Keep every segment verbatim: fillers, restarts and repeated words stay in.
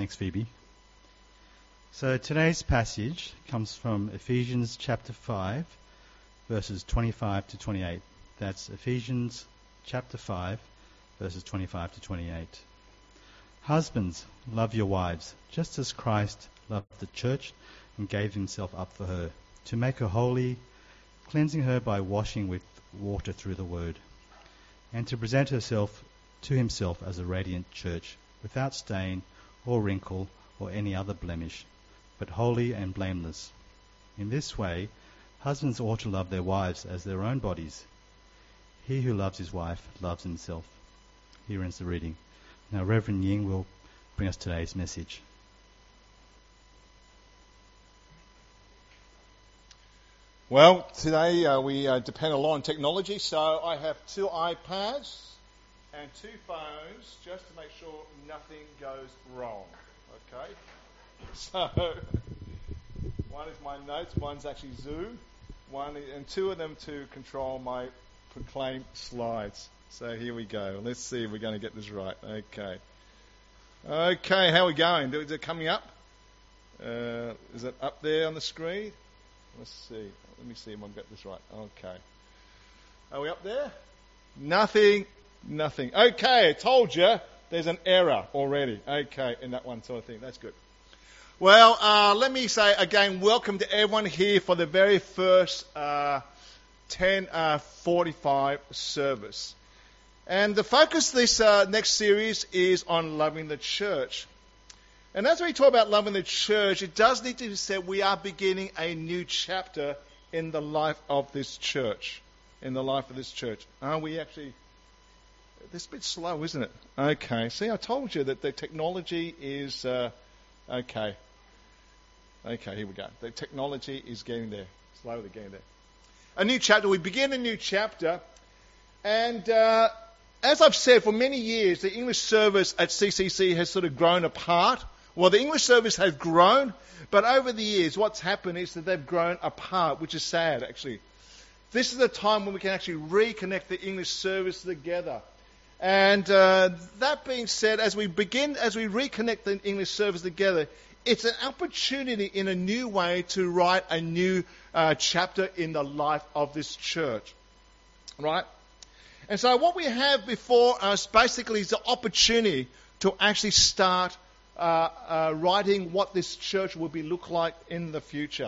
Thanks, Phoebe. So today's passage comes from Ephesians chapter five, verses twenty-five to twenty-eight. That's Ephesians chapter five, verses twenty-five to twenty-eight. Husbands, love your wives, just as Christ loved the church and gave himself up for her, to make her holy, cleansing her by washing with water through the word, and to present herself to himself as a radiant church, without stain or wrinkle or any other blemish, but holy and blameless. In this way, husbands ought to love their wives as their own bodies. He who loves his wife loves himself. Here ends the reading. Now, Reverend Ying will bring us today's message. Well, today uh, we uh, depend a lot on technology, so I have two iPads and two phones just to make sure nothing goes wrong. Okay? So, one is my notes, one's actually Zoom, one and two of them to control my Proclaim slides. So here we go. Let's see if we're going to get this right. Okay. Okay, how are we going? Is it coming up? Uh, is it up there on the screen? Let's see. Let me see if I've got this right. Okay. Are we up there? Nothing. Nothing. Okay, I told you there's an error already. Okay, in that one sort of thing. That's good. Well, uh, let me say again, welcome to everyone here for the very first uh, ten forty-five service. And the focus of this uh, next series is on loving the church. And as we talk about loving the church, it does need to be said we are beginning a new chapter in the life of this church. In the life of this church. Are we actually... It's a bit slow, isn't it? Okay. See, I told you that the technology is... Uh, okay. Okay, here we go. The technology is getting there. Slowly getting there. A new chapter. We begin a new chapter. And uh, as I've said, for many years, the English service at C C C has sort of grown apart. Well, the English service has grown, but over the years, what's happened is that they've grown apart, which is sad, actually. This is a time when we can actually reconnect the English service together. And uh, that being said, as we begin, as we reconnect the English service together, it's an opportunity in a new way to write a new uh, chapter in the life of this church. Right? And so what we have before us basically is the opportunity to actually start uh, uh, writing what this church will be look like in the future.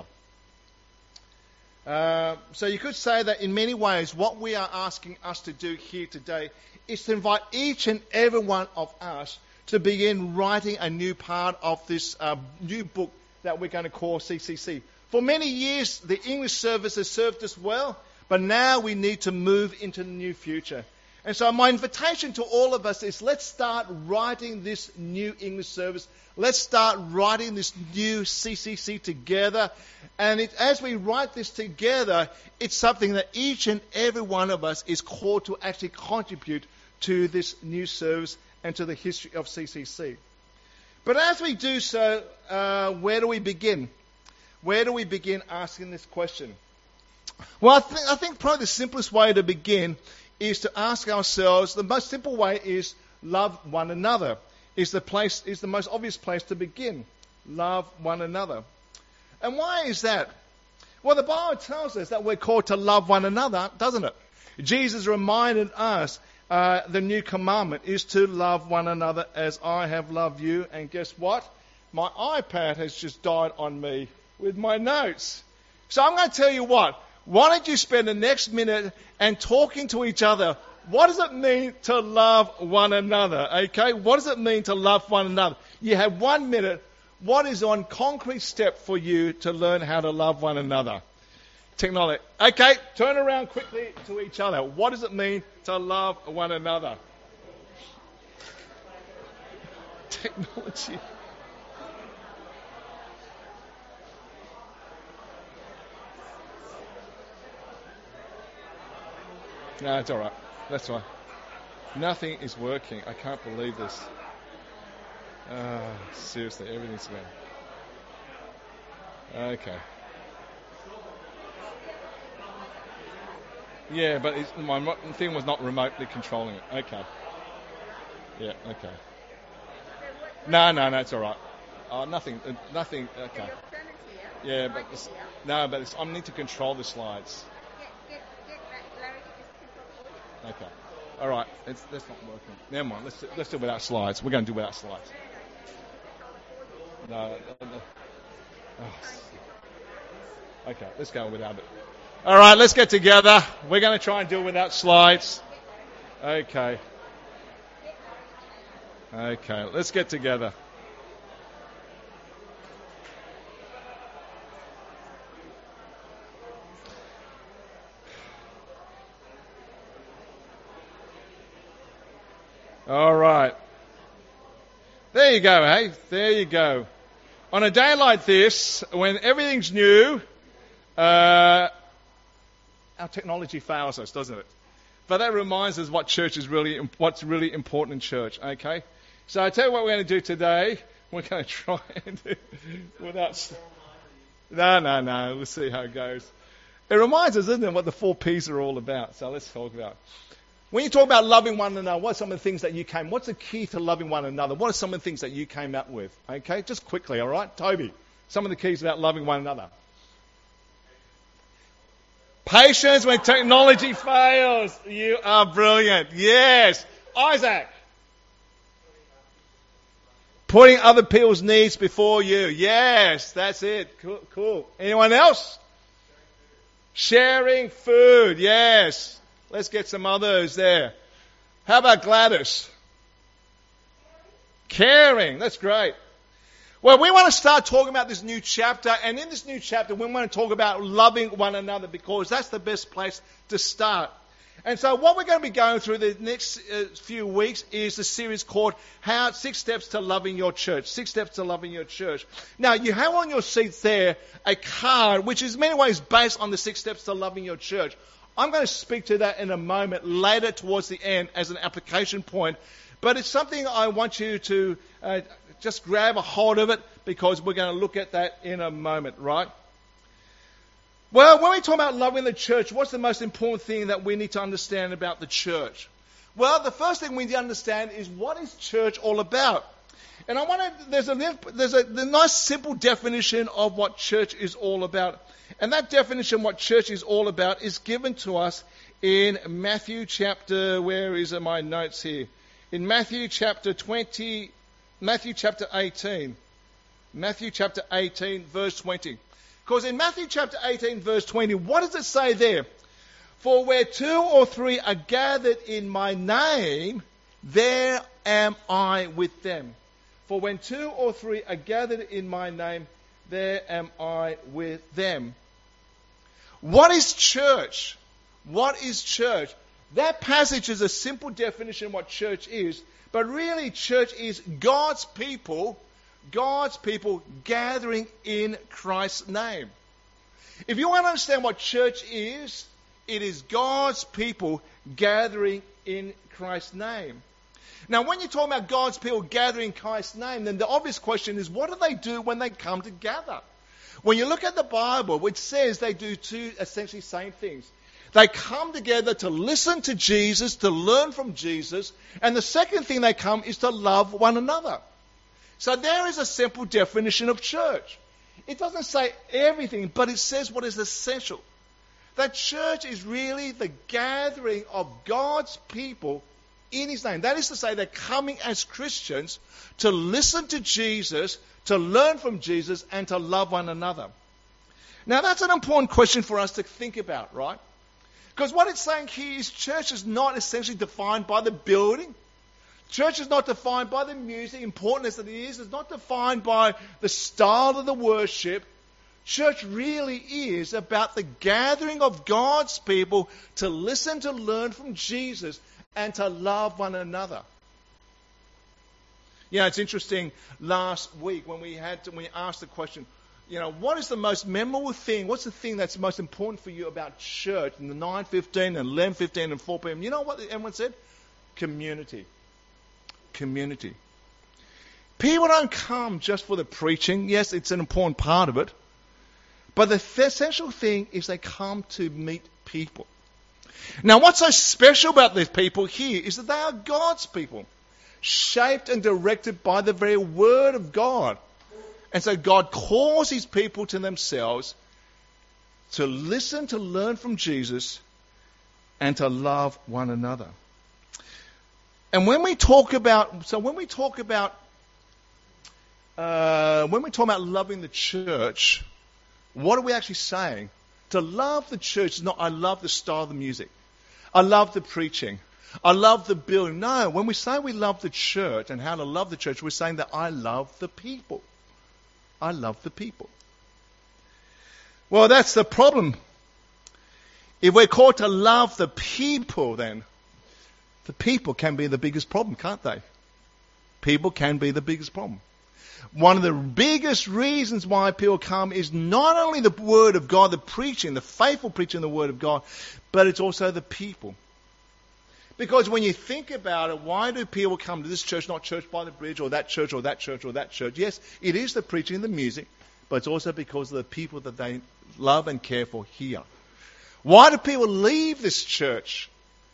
Uh, so you could say that in many ways what we are asking us to do here today is to invite each and every one of us to begin writing a new part of this uh, new book that we're going to call C C C. For many years, the English service has served us well, but now we need to move into the new future. And so my invitation to all of us is let's start writing this new English service. Let's start writing this new C C C together. And it, as we write this together, it's something that each and every one of us is called to actually contribute to this new service and to the history of C C C. But as we do so, uh, where do we begin? Where do we begin asking this question? Well, I, th- I think probably the simplest way to begin is to ask ourselves, the most simple way is love one another. Is the place is the most obvious place to begin. Love one another. And why is that? Well, the Bible tells us that we're called to love one another, doesn't it? Jesus reminded us uh, the new commandment is to love one another as I have loved you. And guess what? My iPad has just died on me with my notes. So I'm going to tell you what. Why don't you spend the next minute and talking to each other? What does it mean to love one another? Okay, what does it mean to love one another? You have one minute. What is one concrete step for you to learn how to love one another? Technology. Okay, turn around quickly to each other. What does it mean to love one another? Technology. No, it's all right. That's fine. Nothing is working. I can't believe this. Uh, seriously, everything's going. Okay. Yeah, but it's, my mo- thing was not remotely controlling it. Okay. Yeah, okay. No, no, no, it's all right. Oh, nothing, uh, nothing. Okay. Yeah, but it's, no, but it's, I need to control the slides. Okay. All right. It's that's not working. Never mind. Let's do, let's do it without slides. We're going to do it without slides. No. no, no. Oh. Okay. Let's go without it. All right. Let's get together. We're going to try and do it without slides. Okay. Okay. Let's get together. All right. There you go, hey? There you go. On a day like this, when everything's new, uh, our technology fails us, doesn't it? But that reminds us what church is really, what's really important in church, okay? So I tell you what we're going to do today. We're going to try and do without... No, no, no. We'll see how it goes. It reminds us, doesn't it, what the four P's are all about. So let's talk about it. When you talk about loving one another, what are some of the things that you came, what's the key to loving one another? What are some of the things that you came up with? Okay, just quickly, all right? Toby, some of the keys about loving one another. Patience when technology fails. You are brilliant. Yes. Isaac. Putting other people's needs before you. Yes, that's it. Cool. cool. Anyone else? Sharing food. Yes. Let's get some others there. How about Gladys? Caring. That's great. Well, we want to start talking about this new chapter. And in this new chapter, we want to talk about loving one another because that's the best place to start. And so what we're going to be going through the next uh, few weeks is a series called How Six Steps to Loving Your Church. Six Steps to Loving Your Church. Now, you have on your seats there a card which is in many ways based on the Six Steps to Loving Your Church. I'm going to speak to that in a moment later towards the end as an application point. But it's something I want you to uh, just grab a hold of it because we're going to look at that in a moment, right? Well, when we talk about loving the church, what's the most important thing that we need to understand about the church? Well, the first thing we need to understand is what is church all about? And I want to, there's a, there's a the nice simple definition of what church is all about. And that definition, what church is all about, is given to us in Matthew chapter, where is it, my notes here? In Matthew chapter twenty, Matthew chapter eighteen. Matthew chapter eighteen, verse twenty. Because in Matthew chapter eighteen, verse twenty, what does it say there? For where two or three are gathered in my name, there am I with them. For when two or three are gathered in my name, there am I with them. What is church? What is church? That passage is a simple definition of what church is, but really church is God's people, God's people gathering in Christ's name. If you want to understand what church is, it is God's people gathering in Christ's name. Now, when you talk about God's people gathering in Christ's name, then the obvious question is, what do they do when they come together? When you look at the Bible, it says they do two essentially same things. They come together to listen to Jesus, to learn from Jesus, and the second thing they come is to love one another. So there is a simple definition of church. It doesn't say everything, but it says what is essential. That church is really the gathering of God's people in His name. That is to say, they're coming as Christians to listen to Jesus, to learn from Jesus, and to love one another. Now, that's an important question for us to think about, right? Because what it's saying here is church is not essentially defined by the building. Church is not defined by the music, important as it is. It's not defined by the style of the worship. Church really is about the gathering of God's people to listen, to learn from Jesus, and to love one another. You know, it's interesting, last week when we had to, when we asked the question, you know, what is the most memorable thing, what's the thing that's most important for you about church in the nine fifteen and eleven fifteen and four p.m.? You know what everyone said? Community. Community. People don't come just for the preaching. Yes, it's an important part of it. But the essential thing is they come to meet people. Now, what's so special about these people here is that they are God's people, shaped and directed by the very Word of God. And so God calls his people to themselves to listen, to learn from Jesus, and to love one another. And when we talk about, so when we talk about, uh, when we talk about loving the church, what are we actually saying? To love the church is not, I love the style of the music. I love the preaching. I love the building. No, when we say we love the church and how to love the church, we're saying that I love the people. I love the people. Well, that's the problem. If we're called to love the people, then the people can be the biggest problem, can't they? People can be the biggest problem. One of the biggest reasons why people come is not only the Word of God, the preaching, the faithful preaching of the Word of God, but it's also the people. Because when you think about it, why do people come to this church, not Church by the Bridge, or that church, or that church, or that church? Yes, it is the preaching and the music, but it's also because of the people that they love and care for here. Why do people leave this church?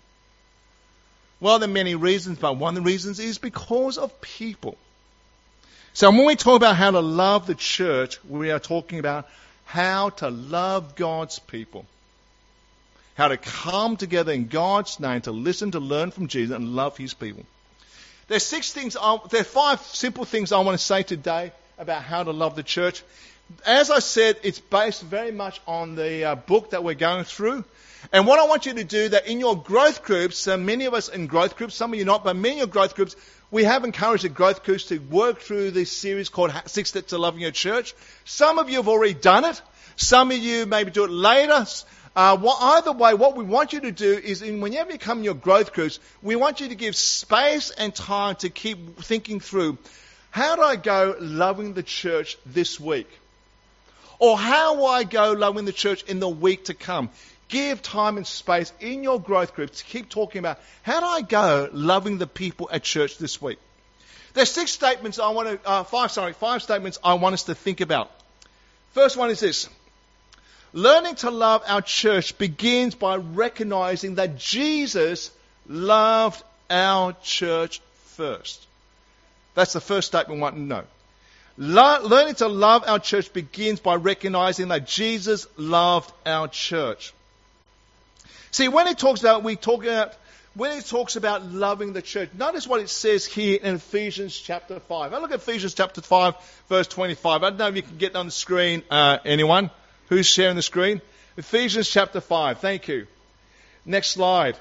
Well, there are many reasons, but one of the reasons is because of people. So when we talk about how to love the church, we are talking about how to love God's people. How to come together in God's name to listen, to learn from Jesus and love his people. There's six things, I, there are five simple things I want to say today about how to love the church. As I said, it's based very much on the uh, book that we're going through. And what I want you to do, that in your growth groups, uh, many of us in growth groups, some of you not, but many of your growth groups, we have encouraged the growth groups to work through this series called Six Steps to Loving Your Church. Some of you have already done it. Some of you maybe do it later. Uh, what, either way, what we want you to do is, in, whenever you come in your growth groups, we want you to give space and time to keep thinking through, how do I go loving the church this week? Or how will I go loving the church in the week to come? Give time and space in your growth groups to keep talking about, how do I go loving the people at church this week? There's six statements I want to, uh, five, sorry, five statements I want us to think about. First one is this. Learning to love our church begins by recognizing that Jesus loved our church first. That's the first statement we want to know. Le- learning to love our church begins by recognizing that Jesus loved our church. See, when it talks about, we talk about, when it talks about loving the church, notice what it says here in Ephesians chapter five. I look at Ephesians chapter five, verse twenty-five. I don't know if you can get it on the screen, uh, anyone. Who's sharing the screen? Ephesians chapter five. Thank you. Next slide.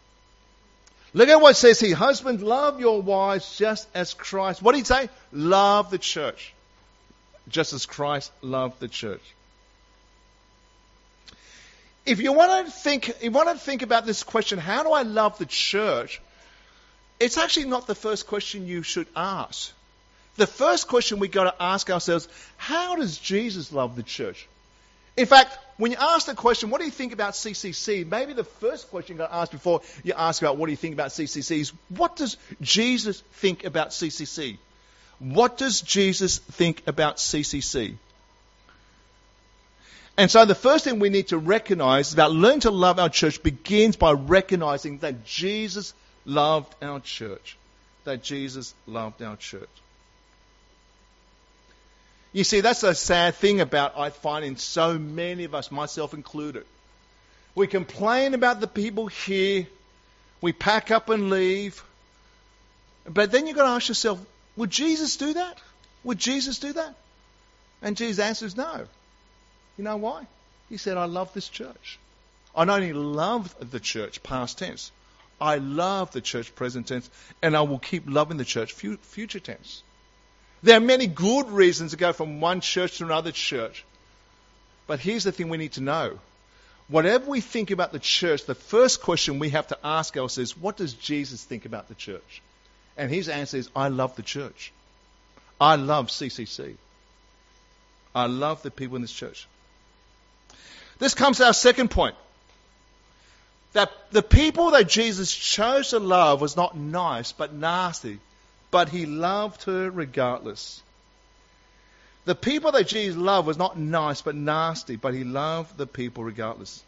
Look at what it says here. Husbands, love your wives just as Christ. What did he say? Love the church. Just as Christ loved the church. If you want to think, if you want to think about this question, how do I love the church? It's actually not the first question you should ask. The first question we've got to ask ourselves, how does Jesus love the church? In fact, when you ask the question, what do you think about C C C? Maybe the first question you've got to ask before you ask about what do you think about C C C is, what does Jesus think about C C C? What does Jesus think about C C C? And so the first thing we need to recognize about learning to love our church begins by recognizing that Jesus loved our church. That Jesus loved our church. You see, that's a sad thing about, I find, in so many of us, myself included. We complain about the people here. We pack up and leave. But then you've got to ask yourself, would Jesus do that? Would Jesus do that? And Jesus answers no. You know why? He said, I love this church. I not only love the church, past tense, I love the church, present tense, and I will keep loving the church, future tense. There are many good reasons to go from one church to another church. But here's the thing we need to know. Whatever we think about the church, the first question we have to ask ourselves is, what does Jesus think about the church? And his answer is, I love the church. I love C C C. I love the people in this church. This comes to our second point. That the people that Jesus chose to love was not nice, but nasty. But he loved her regardless. The people that Jesus loved was not nice but nasty, but he loved the people regardless.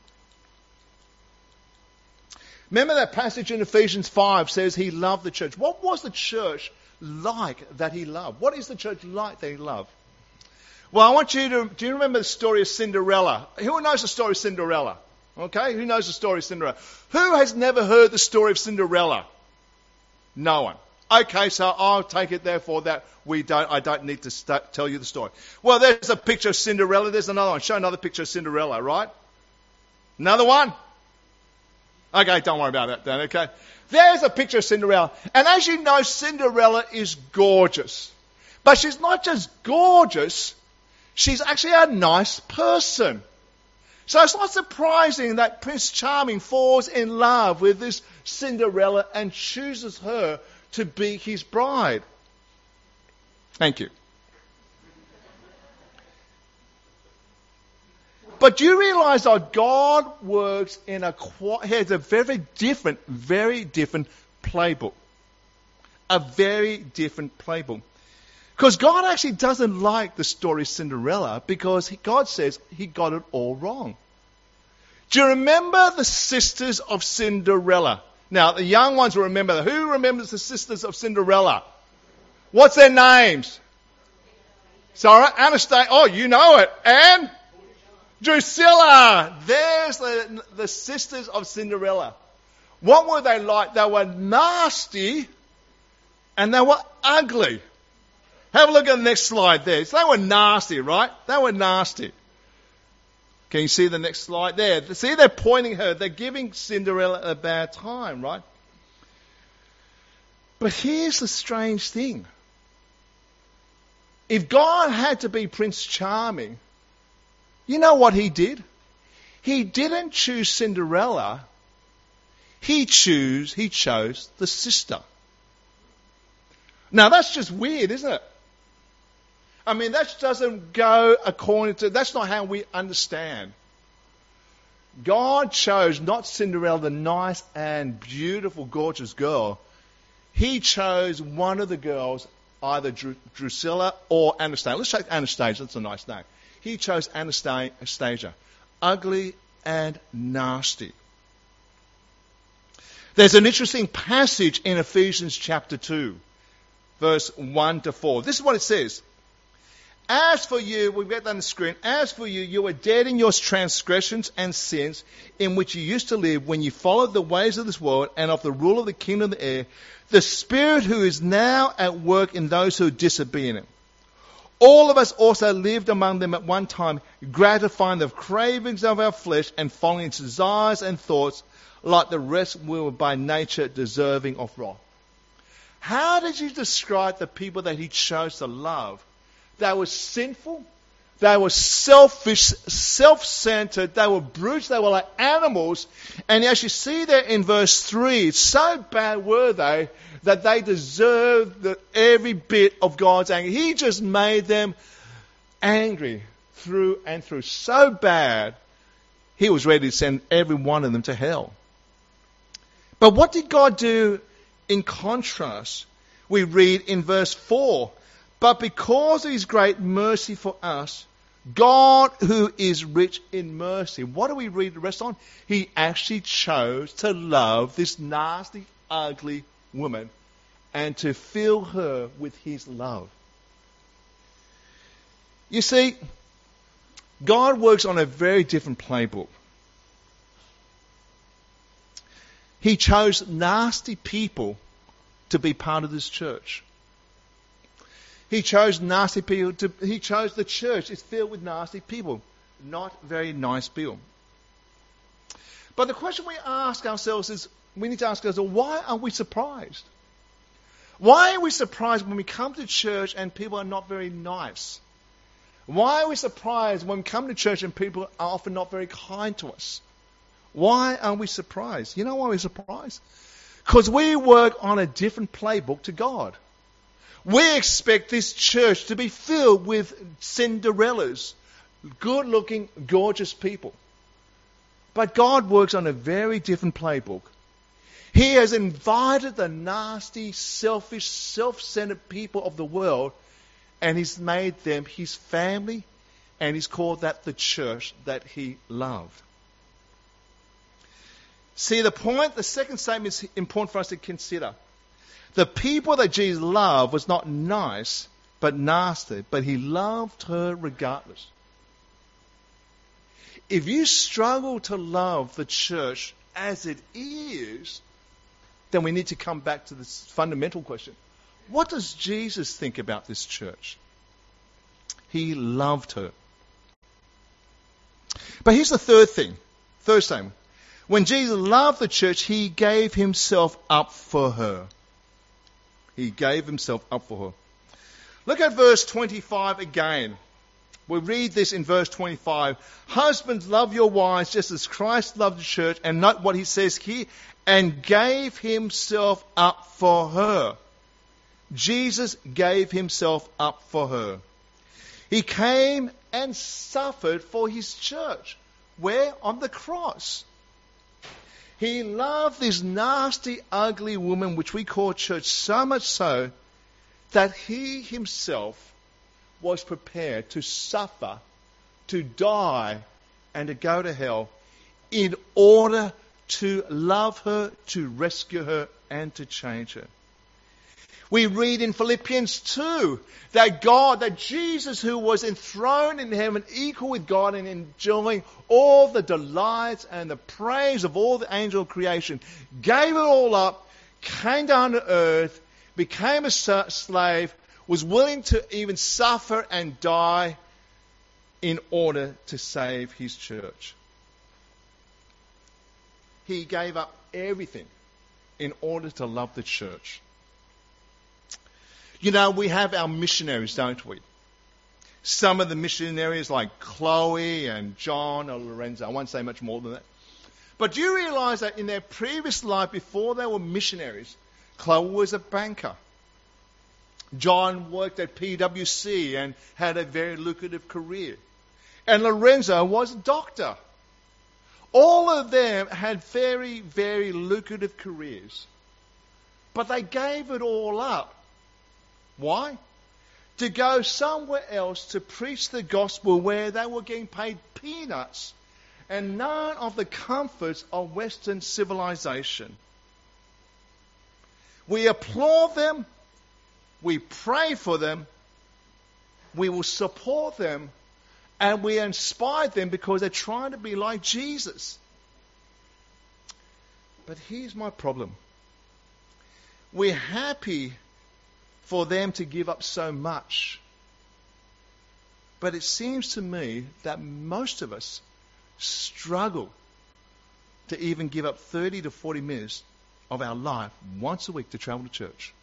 Remember that passage in Ephesians five says he loved the church. What was the church like that he loved? What is the church like that he loved? Well, I want you to, do you remember the story of Cinderella? Who knows the story of Cinderella? Okay, who knows the story of Cinderella? Who has never heard the story of Cinderella? No one. Okay, so I'll take it therefore that we don't, I don't need to st- tell you the story. Well, there's a picture of Cinderella. There's another one. Show another picture of Cinderella, right? Another one? Okay, don't worry about that then, okay? There's a picture of Cinderella. And as you know, Cinderella is gorgeous. But she's not just gorgeous, she's actually a nice person. So it's not surprising that Prince Charming falls in love with this Cinderella and chooses her to be his bride. Thank you. But do you realize that God works in a, he has a very different, very different playbook. A very different playbook. Because God actually doesn't like the story Cinderella because he, God says he got it all wrong. Do you remember the sisters of Cinderella? Now, the young ones will remember that. Who remembers the sisters of Cinderella? What's their names? Sorry, Anastasia. Oh, you know it. And Drusilla. There's the, the sisters of Cinderella. What were they like? They were nasty and they were ugly. Have a look at the next slide there. So they were nasty, right? They were nasty. Can you see the next slide there? See, they're pointing her. They're giving Cinderella a bad time, right? But here's the strange thing. If God had to be Prince Charming, you know what he did? He didn't choose Cinderella. He chose, he chose the sister. Now that's just weird, isn't it? I mean, that doesn't go according to, that's not how we understand. God chose not Cinderella, the nice and beautiful, gorgeous girl. He chose one of the girls, either Dru- Drusilla or Anastasia. Let's take Anastasia, that's a nice name. He chose Anastasia, ugly and nasty. There's an interesting passage in Ephesians chapter two, verse one to four. This is what it says. As for you, we'll get that on the screen. As for you, you were dead in your transgressions and sins in which you used to live when you followed the ways of this world and of the rule of the kingdom of the air, the spirit who is now at work in those who disobey him. All of us also lived among them at one time, gratifying the cravings of our flesh and following its desires and thoughts. Like the rest, we were by nature deserving of wrath. How did you describe the people that he chose to love? They were sinful, they were selfish, self-centered, they were brutes, they were like animals. And as you see there in verse three, so bad were they that they deserved the, every bit of God's anger. He just made them angry through and through. So bad, he was ready to send every one of them to hell. But what did God do in contrast? We read in verse four, but because of his great mercy for us, God who is rich in mercy. What do we read the rest on? He actually chose to love this nasty, ugly woman and to fill her with his love. You see, God works on a very different playbook. He chose nasty people to be part of this church. He chose nasty people to, he chose the church. It's filled with nasty people. Not very nice people. But the question we ask ourselves is, we need to ask ourselves, why are we surprised? Why are we surprised when we come to church and people are not very nice? Why are we surprised when we come to church and people are often not very kind to us? Why are we surprised? You know why we're surprised? Because we work on a different playbook to God. We expect this church to be filled with Cinderellas, good-looking, gorgeous people. But God works on a very different playbook. He has invited the nasty, selfish, self-centered people of the world, and he's made them his family, and he's called that the church that he loved. See, the point, the second statement is important for us to consider. The people that Jesus loved was not nice, but nasty, but he loved her regardless. If you struggle to love the church as it is, then we need to come back to this fundamental question. What does Jesus think about this church? He loved her. But here's the third thing, third statement. When Jesus loved the church, he gave himself up for her. He gave himself up for her. Look at verse twenty-five again. We read this in verse twenty-five. Husbands, love your wives just as Christ loved the church. And note what he says here. And gave himself up for her. Jesus gave himself up for her. He came and suffered for his church. Where? On the cross. He loved this nasty, ugly woman, which we call church, so much so that he himself was prepared to suffer, to die, and to go to hell in order to love her, to rescue her, and to change her. We read in Philippians two that God, that Jesus, who was enthroned in heaven, equal with God and enjoying all the delights and the praise of all the angel creation, gave it all up, came down to earth, became a slave, was willing to even suffer and die in order to save his church. He gave up everything in order to love the church. You know, we have our missionaries, don't we? Some of the missionaries like Chloe and John or Lorenzo. I won't say much more than that. But do you realize that in their previous life, before they were missionaries, Chloe was a banker. John worked at P W C and had a very lucrative career. And Lorenzo was a doctor. All of them had very, very lucrative careers. But they gave it all up. Why? To go somewhere else to preach the gospel where they were getting paid peanuts and none of the comforts of Western civilization. We applaud them. We pray for them. We will support them. And we inspire them because they're trying to be like Jesus. But here's my problem. We're happy for them to give up so much. But it seems to me that most of us struggle to even give up thirty to forty minutes of our life once a week to travel to church.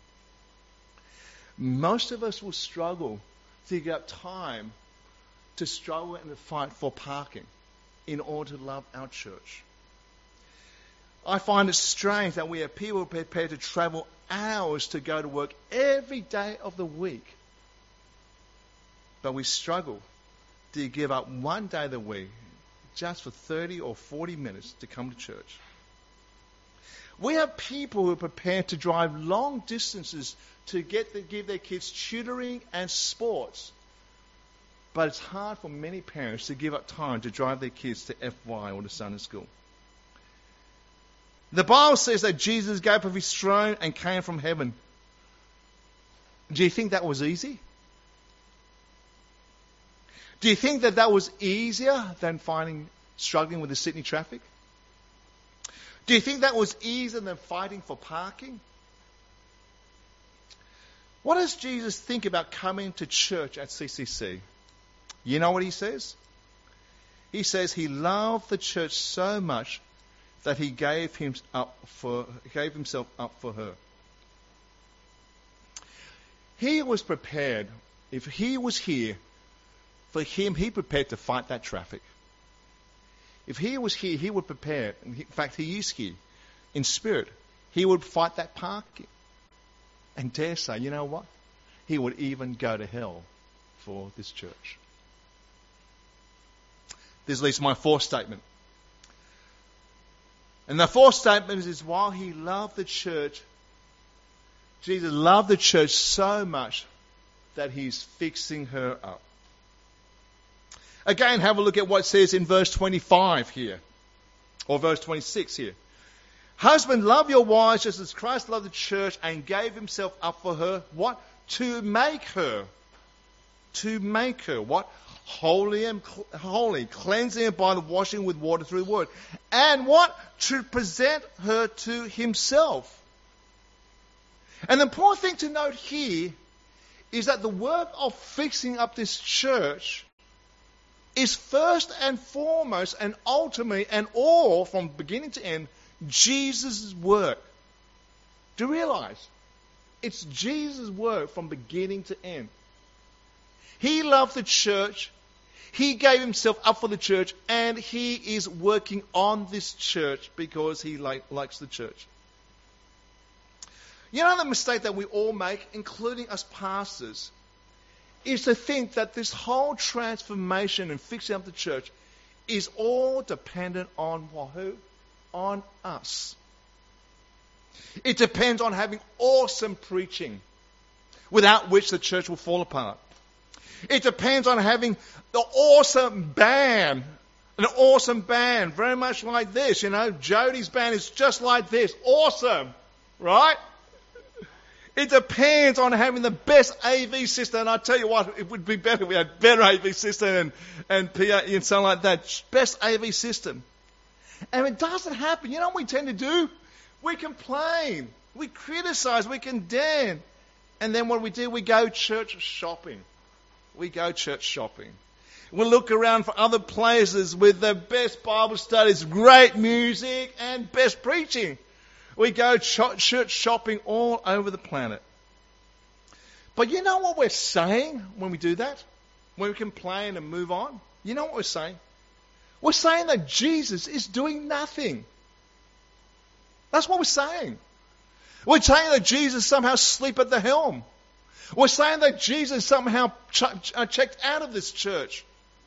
Most of us will struggle to give up time to struggle and to fight for parking in order to love our church. I find it strange that we have people prepared to travel hours to go to work every day of the week. But we struggle to give up one day of the week just for thirty or forty minutes to come to church. We have people who are prepared to drive long distances to get the, give their kids tutoring and sports. But it's hard for many parents to give up time to drive their kids to F Y or to Sunday school. The Bible says that Jesus gave up his throne and came from heaven. Do you think that was easy? Do you think that that was easier than finding, struggling with the Sydney traffic? Do you think that was easier than fighting for parking? What does Jesus think about coming to church at C C C? You know what he says? He says he loved the church so much that he gave him up for gave himself up for her. He was prepared. If he was here, for him, he prepared to fight that traffic. If he was here, he would prepare. In fact, he is here in spirit. He would fight that parking. And dare say, you know what? He would even go to hell for this church. This leads to my fourth statement. And the fourth statement is while he loved the church, Jesus loved the church so much that he's fixing her up. Again, have a look at what it says in verse twenty-five here, or verse twenty-six here. Husband, love your wives just as Christ loved the church and gave himself up for her. What? To make her. To make her. What? Holy and cl- holy. Cleansing her by the washing with water through the word. And what? To present her to himself. And the important thing to note here is that the work of fixing up this church is first and foremost and ultimately and all from beginning to end Jesus' work. Do you realize? It's Jesus' work from beginning to end. He loved the church. He gave himself up for the church. And he is working on this church because he like, likes the church. You know the mistake that we all make, including us pastors, is to think that this whole transformation and fixing up the church is all dependent on who? On us. It depends on having awesome preaching, without which the church will fall apart. It depends on having the awesome band, an awesome band, very much like this. You know, Jody's band is just like this, awesome, right? It depends on having the best A V system. And I tell you what, it would be better if we had better A V system and, and P A and something like that. Best A V system. And it doesn't happen. You know what we tend to do? We complain. We criticize. We condemn. And then what we do? We go church shopping. We go church shopping. We look around for other places with the best Bible studies, great music, and best preaching. We go ch- church shopping all over the planet. But you know what we're saying when we do that? When we complain and move on? You know what we're saying? We're saying that Jesus is doing nothing. That's what we're saying. We're saying that Jesus somehow asleep at the helm. We're saying that Jesus somehow ch- ch- checked out of this church.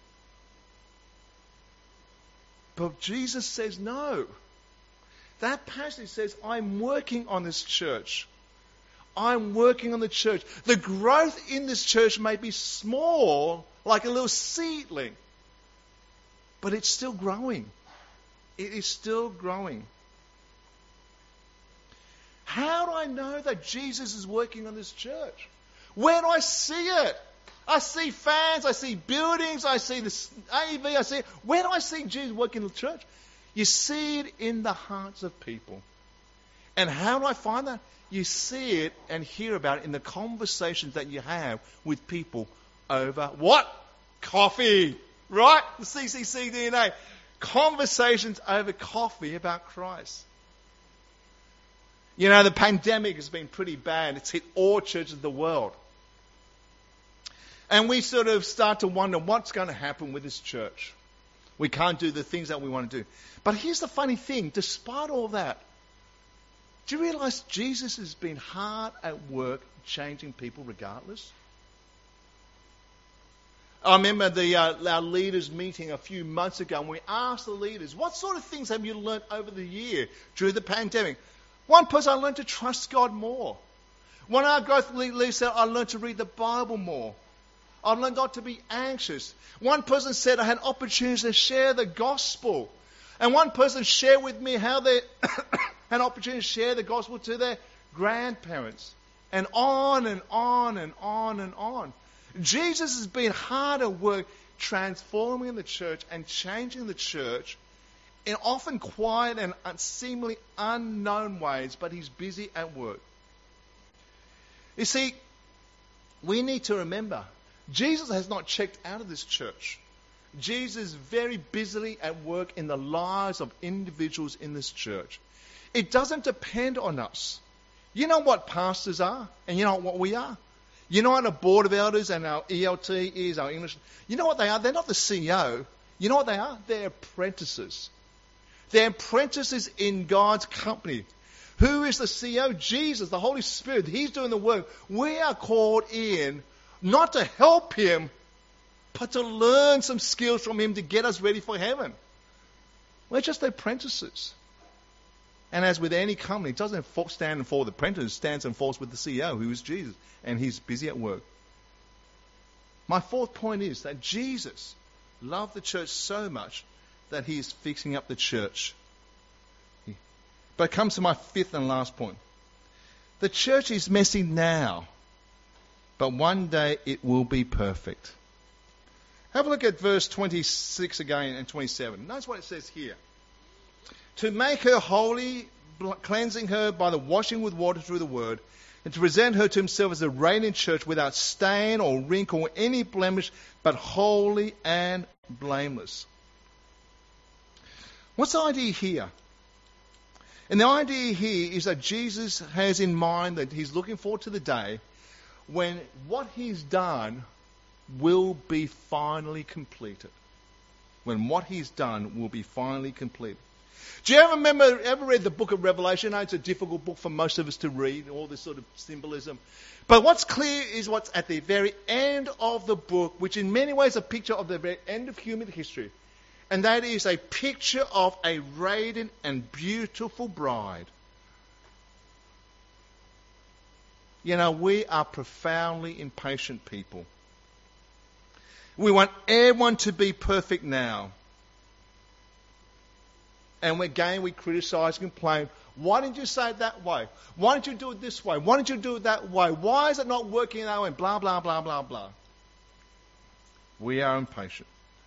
But Jesus says no. That passage says, I'm working on this church. I'm working on the church. The growth in this church may be small, like a little seedling, but it's still growing. It is still growing. How do I know that Jesus is working on this church? Where do I see it? I see fans, I see buildings, I see the A V, I see it. Where do I see Jesus working in the church? You see it in the hearts of people. And how do I find that? You see it and hear about it in the conversations that you have with people over what? Coffee. Right? The C C C D N A. Conversations over coffee about Christ. You know, the pandemic has been pretty bad. It's hit all churches of the world. And we sort of start to wonder what's going to happen with this church. We can't do the things that we want to do. But here's the funny thing. Despite all that, do you realize Jesus has been hard at work changing people regardless? I remember the, uh, our leaders meeting a few months ago, and we asked the leaders, what sort of things have you learnt over the year during the pandemic? One person, I learned to trust God more. One of our growth leaders said, I learned to read the Bible more. I learned not to be anxious. One person said, I had opportunities to share the gospel. And one person shared with me how they had an opportunity to share the gospel to their grandparents. And on and on and on and on. Jesus has been hard at work transforming the church and changing the church in often quiet and seemingly unknown ways, but he's busy at work. You see, we need to remember, Jesus has not checked out of this church. Jesus is very busily at work in the lives of individuals in this church. It doesn't depend on us. You know what pastors are, and you know what we are. You know what a board of elders and our E L T is, our English. You know what they are? They're not the C E O. You know what they are? They're apprentices. They're apprentices in God's company. Who is the C E O? Jesus, the Holy Spirit. He's doing the work. We are called in not to help him, but to learn some skills from him to get us ready for heaven. We're just apprentices. And as with any company, it doesn't stand and fall with the apprentice, it stands and falls with the C E O, who is Jesus. And he's busy at work. My fourth point is that Jesus loved the church so much that he is fixing up the church. But it comes to my fifth and last point. The church is messy now, but one day it will be perfect. Have a look at verse twenty-six again and twenty-seven. Notice what it says here. To make her holy, cleansing her by the washing with water through the word, and to present her to himself as a radiant church without stain or wrinkle or any blemish, but holy and blameless. What's the idea here? And the idea here is that Jesus has in mind that he's looking forward to the day when what he's done will be finally completed. When what he's done will be finally completed. Do you ever remember, ever read the book of Revelation? I know it's a difficult book for most of us to read, all this sort of symbolism. But what's clear is what's at the very end of the book, which in many ways is a picture of the very end of human history. And that is a picture of a radiant and beautiful bride. You know, we are profoundly impatient people. We want everyone to be perfect now. And again, we criticize, complain. Why didn't you say it that way? Why didn't you do it this way? Why didn't you do it that way? Why is it not working that way? Blah, blah, blah, blah, blah. We are impatient.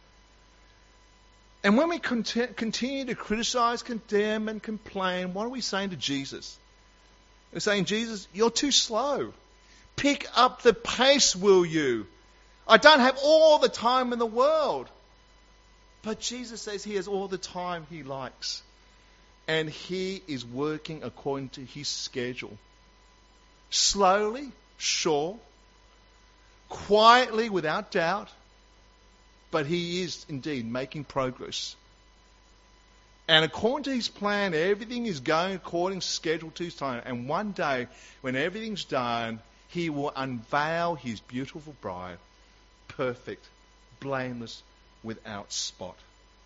And when we cont- continue to criticize, condemn, and complain, what are we saying to Jesus? We're saying, Jesus, you're too slow. Pick up the pace, will you? I don't have all the time in the world. But Jesus says he has all the time he likes. And he is working according to his schedule. Slowly, sure. Quietly, without doubt. But he is indeed making progress. And according to his plan, everything is going according to schedule to his time. And one day, when everything's done, he will unveil his beautiful bride, perfect, blameless, without spot.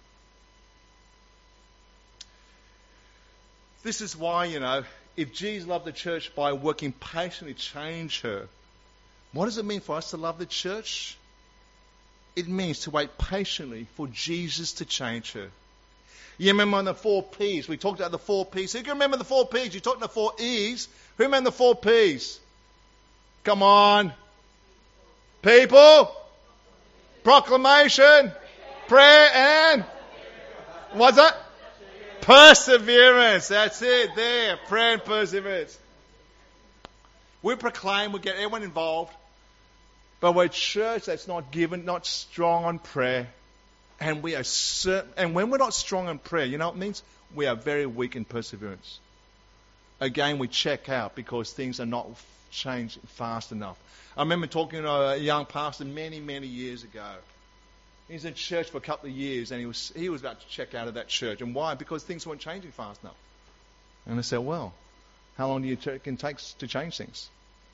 This is why, you know, if Jesus loved the church by working patiently to change her, what does it mean for us to love the church? It means to wait patiently for Jesus to change her. You remember on the four P's, we talked about the four P's. Who can remember the four P's? You talked about the four E's. Who remember the four P's? Come on. People. Proclamation. Prayer and what's that? Perseverance. That's it there. Prayer and perseverance. We proclaim, we get everyone involved. But we're a church that's not given, not strong on prayer. And we are certain, and when we're not strong in prayer, you know what it means? We are very weak in perseverance. Again, we check out because things are not changing fast enough. I remember talking to a young pastor many, many years ago. He was in church for a couple of years and he was he was about to check out of that church. And why? Because things weren't changing fast enough. And I said, well, how long do you t- can take to change things?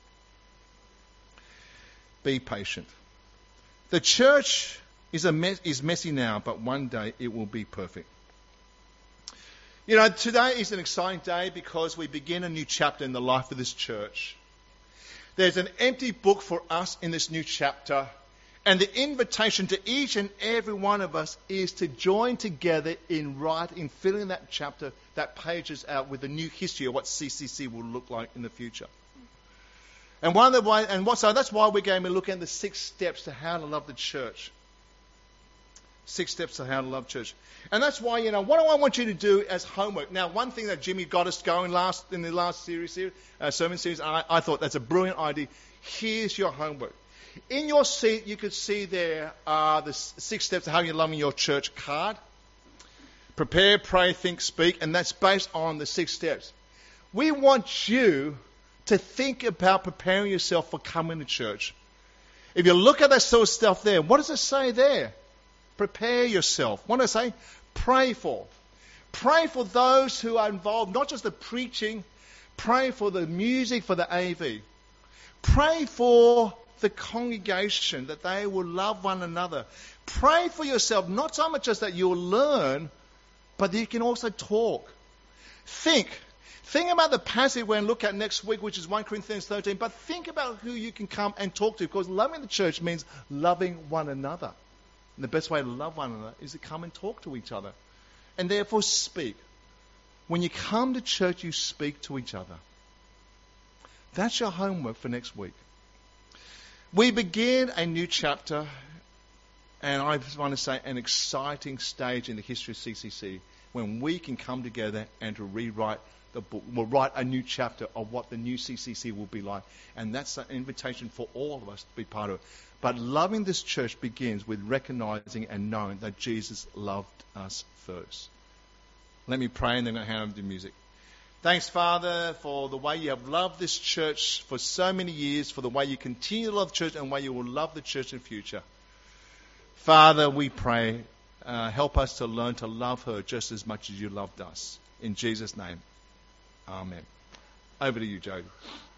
Be patient. The church is a mess, is messy now, but one day it will be perfect. You know, today is an exciting day because we begin a new chapter in the life of this church. There's an empty book for us in this new chapter. And the invitation to each and every one of us is to join together in write, in filling that chapter, that pages out with a new history of what C C C will look like in the future. And one of the way, and what, so that's why we're going to look at the six steps to how to love the church. Six steps to how to love church. And that's why, you know, what do I want you to do as homework? Now, one thing that Jimmy got us going last in the last series, uh, sermon series, I, I thought that's a brilliant idea. Here's your homework. In your seat, you could see there are the six steps to how you're loving your church card. Prepare, pray, think, speak, and that's based on the six steps. We want you to think about preparing yourself for coming to church. If you look at that sort of stuff there, what does it say there? Prepare yourself. What does it say? Pray for. Pray for those who are involved, not just the preaching. Pray for the music, for the A V. Pray for the congregation, that they will love one another. Pray for yourself, not so much just that you'll learn, but that you can also talk. Think. Think about the passage we're going to look at next week, which is First Corinthians thirteen, but think about who you can come and talk to, because loving the church means loving one another. And the best way to love one another is to come and talk to each other. And therefore speak. When you come to church, you speak to each other. That's your homework for next week. We begin a new chapter, and I want to say an exciting stage in the history of C C C, when we can come together and to rewrite the book. We'll write a new chapter of what the new C C C will be like. And that's an invitation for all of us to be part of it. But loving this church begins with recognizing and knowing that Jesus loved us first. Let me pray and then I'll hand over to music. Thanks, Father, for the way you have loved this church for so many years, for the way you continue to love the church and the way you will love the church in the future. Father, we pray, uh, help us to learn to love her just as much as you loved us. In Jesus' name, amen. Over to you, Jody.